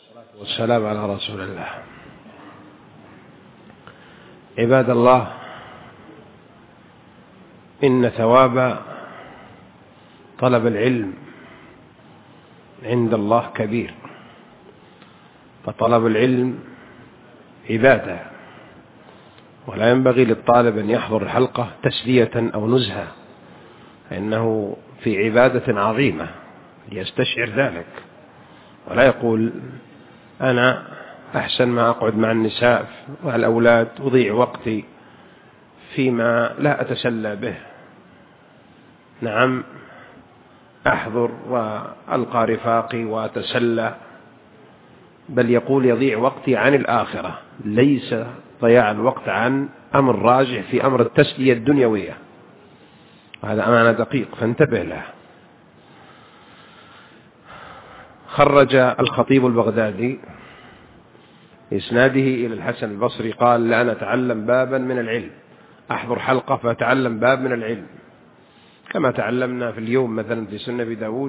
والسلام على رسول الله. عباد الله، إن ثواب طلب العلم عند الله كبير، فطلب العلم عبادة، ولا ينبغي للطالب أن يحضر الحلقة تسلية أو نزهة، فإنه في عبادة عظيمة ليستشعر ذلك، ولا يقول أنا أحسن ما أقعد مع النساء والأولاد أضيع وقتي فيما لا أتسلى به. نعم، أحضر وألقى رفاقي وأتسلى، بل يقول يضيع وقتي عن الآخرة، ليس ضياع الوقت عن أمر راجع في أمر التسلية الدنيوية، وهذا أمانة دقيق فانتبه له. خرج الخطيب البغدادي إسناده إلى الحسن البصري قال: لأن أتعلم بابا من العلم، أحضر حلقة فأتعلم باب من العلم، كما تعلمنا في اليوم مثلا في سنة أبي داود: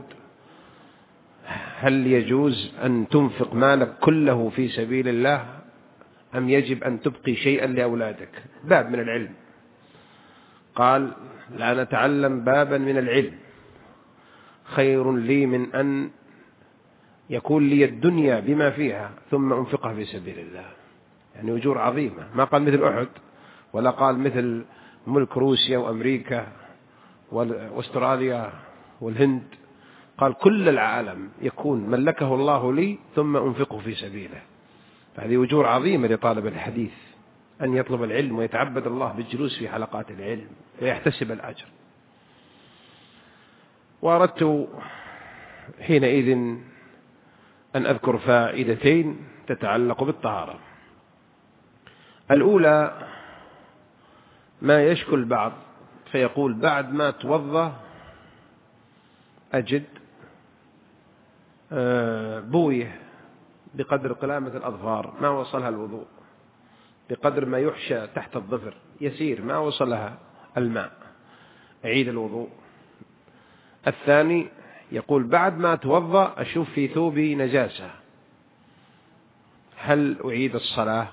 هل يجوز أن تنفق مالك كله في سبيل الله أم يجب أن تبقي شيئا لأولادك؟ باب من العلم. قال: لأن أتعلم بابا من العلم خير لي من أن يكون لي الدنيا بما فيها ثم أنفقها في سبيل الله. يعني أجور عظيمة، ما قال مثل أحد، ولا قال مثل ملك روسيا وأمريكا واستراليا والهند، قال كل العالم يكون ملكه الله لي ثم أنفقه في سبيله. فهذه أجور عظيمة لطالب الحديث أن يطلب العلم ويتعبد الله بالجلوس في حلقات العلم ويحتسب الأجر. وأردت حينئذ أن أذكر فائدتين تتعلق بالطهارة. الأولى: ما يشكل البعض فيقول بعد ما توضأ أجد بويه بقدر قلامة الأظفار ما وصلها الوضوء، بقدر ما يحشى تحت الظفر يسير ما وصلها الماء، أعيد الوضوء. الثاني يقول بعد ما توضأ أشوف في ثوبي نجاسة، هل أعيد الصلاة؟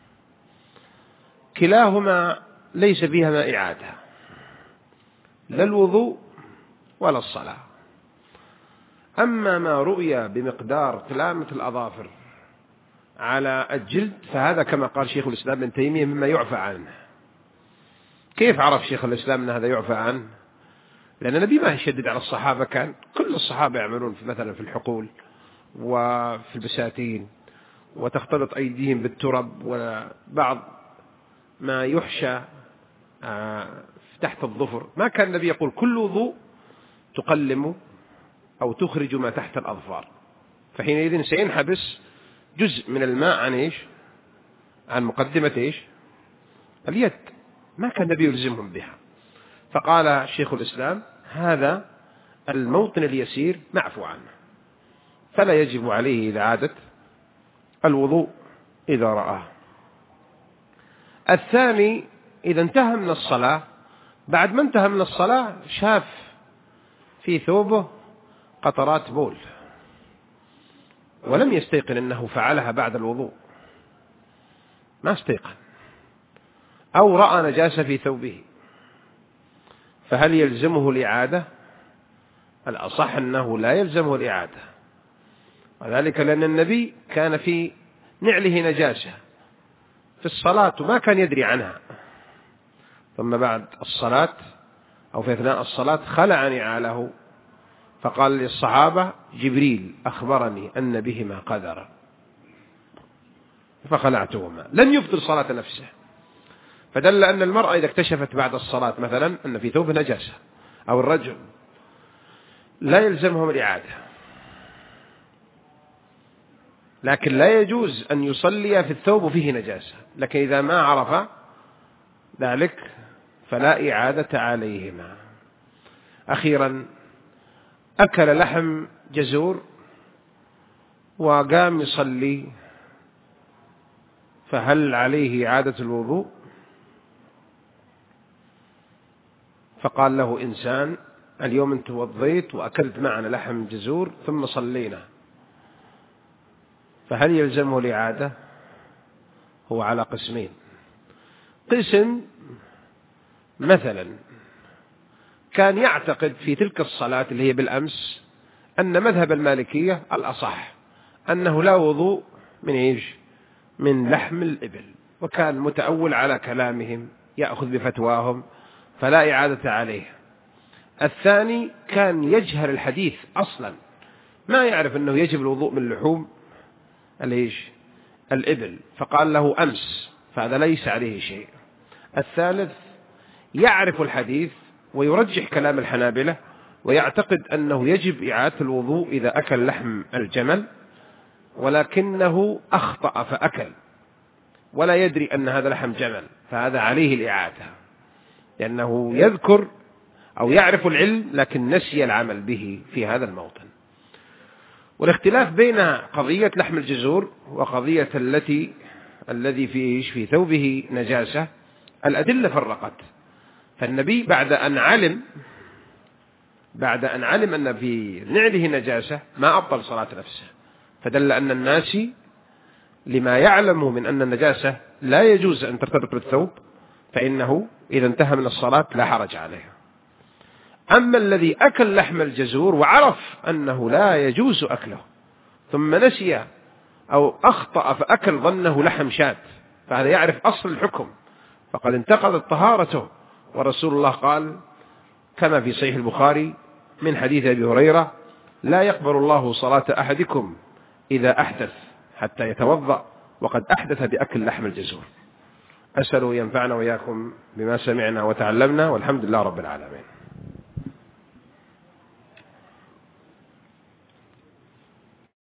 كلاهما ليس فيها إعادة، لا الوضوء ولا الصلاة. أما ما رؤي بمقدار قلامة الأظافر على الجلد فهذا كما قال شيخ الإسلام ابن تيمية مما يعفى عنه. كيف عرف شيخ الإسلام أن هذا يعفى عنه؟ لأن النبي ما يشدد على الصحابة، كان كل الصحابة يعملون مثلا في الحقول وفي البساتين وتختلط أيديهم بالترب وبعض ما يحشى تحت الظفر. ما كان النبي يقول كل وضوء تقلم أو تخرج ما تحت الأظفار، فحينئذ سينحبس جزء من الماء عن إيش؟ عن مقدمة إيش؟ اليد. ما كان النبي يلزمهم بها. فقال شيخ الإسلام هذا الموطن اليسير معفو عنه، فلا يجب عليه إعادة الوضوء إذا رآه. الثاني: إذا انتهى من الصلاة، بعد ما انتهى من الصلاة شاف في ثوبه قطرات بول ولم يستيقن أنه فعلها بعد الوضوء، ما استيقن، أو رأى نجاسة في ثوبه، فهل يلزمه الإعادة؟ الأصح أنه لا يلزمه الإعادة، وذلك لأن النبي كان في نعله نجاسة في الصلاة وما كان يدري عنها، ثم بعد الصلاة أو في أثناء الصلاة خلع نعاله فقال للصحابة: جبريل أخبرني أن بهما قدرا فخلعتهما. لن يبطل صلاة نفسه، فدل أن المرأة إذا اكتشفت بعد الصلاة مثلا أن في ثوب نجاسة أو الرجل لا يلزمهم الإعادة، لكن لا يجوز أن يصلي في الثوب فيه نجاسة، لكن إذا ما عرف ذلك فلا إعادة عليهما. أخيرا: أكل لحم جزور وقام يصلي، فهل عليه إعادة الوضوء؟ فقال له إنسان: اليوم أنت توضيت وأكلت معنا لحم جزور ثم صلينا، فهل يلزمه الإعادة؟ هو على قسمين. قسم مثلا كان يعتقد في تلك الصلاة اللي هي بالأمس أن مذهب المالكية الأصح أنه لا وضوء من إيش؟ من لحم الإبل، وكان متأول على كلامهم يأخذ بفتواهم فلا إعادة عليه. الثاني كان يجهل الحديث أصلا، ما يعرف أنه يجب الوضوء من لحوم الإبل، فقال له أمس، فهذا ليس عليه شيء. الثالث يعرف الحديث ويرجح كلام الحنابلة ويعتقد أنه يجب إعادة الوضوء إذا أكل لحم الجمل، ولكنه أخطأ فأكل ولا يدري أن هذا لحم جمل، فهذا عليه الإعادة، لأنه يذكر أو يعرف العلم لكن نسي العمل به في هذا الموطن. والاختلاف بين قضية لحم الجزور وقضية الذي في ثوبه نجاسة، الأدلة فرقت. فالنبي بعد أن علم أن في نعله نجاسة ما أبطل صلاة نفسه، فدل أن الناس لما يعلمه من أن النجاسة لا يجوز أن ترتبط بالثوب، فإنه إذا انتهى من الصلاة لا حرج عليه. أما الذي أكل لحم الجزور وعرف أنه لا يجوز أكله ثم نسي أو أخطأ فأكل ظنه لحم شاة، فهذا يعرف أصل الحكم فقد انتقضت طهارته. ورسول الله قال كما في صحيح البخاري من حديث أبي هريرة: لا يقبل الله صلاة أحدكم إذا أحدث حتى يتوضأ وقد أحدث بأكل لحم الجزور. أسأل ينفعنا وإياكم بما سمعنا وتعلمنا، والحمد لله رب العالمين.